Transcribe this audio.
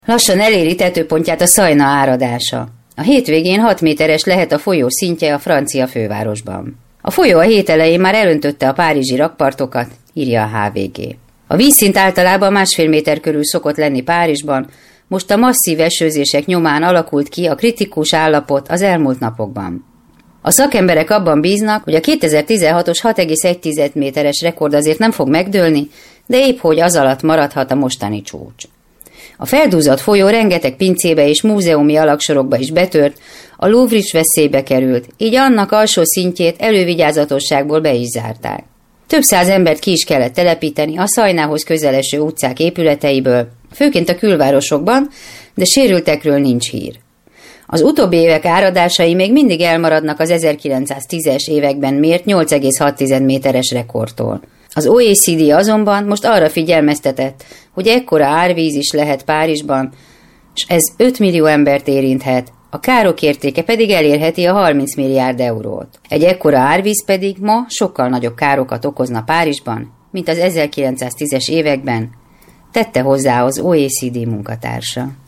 Lassan eléri tetőpontját a Szajna áradása. A hétvégén 6 méteres lehet a folyó szintje a francia fővárosban. A folyó a hét elején már elöntötte a párizsi rakpartokat, írja a HVG. A vízszint általában 1,5 méter körül szokott lenni Párizsban, most a masszív esőzések nyomán alakult ki a kritikus állapot az elmúlt napokban. A szakemberek abban bíznak, hogy a 2016-os 6,1 méteres rekord azért nem fog megdőlni, de épp hogy az alatt maradhat a mostani csúcs. A feldúzott folyó rengeteg pincébe és múzeumi alagsorokba is betört, a Louvre is veszélybe került, így annak alsó szintjét elővigyázatosságból be is zárták. Több száz embert ki is kellett telepíteni a Szajnához közeleső utcák épületeiből, főként a külvárosokban, de sérültekről nincs hír. Az utóbbi évek áradásai még mindig elmaradnak az 1910-es években mért 8,6 méteres rekordtól. Az OECD azonban most arra figyelmeztetett, hogy ekkora árvíz is lehet Párizsban, és ez 5 millió embert érinthet, a károk értéke pedig elérheti a 30 milliárd eurót. Egy ekkora árvíz pedig ma sokkal nagyobb károkat okozna Párizsban, mint az 1910-es években, tette hozzá az OECD munkatársa.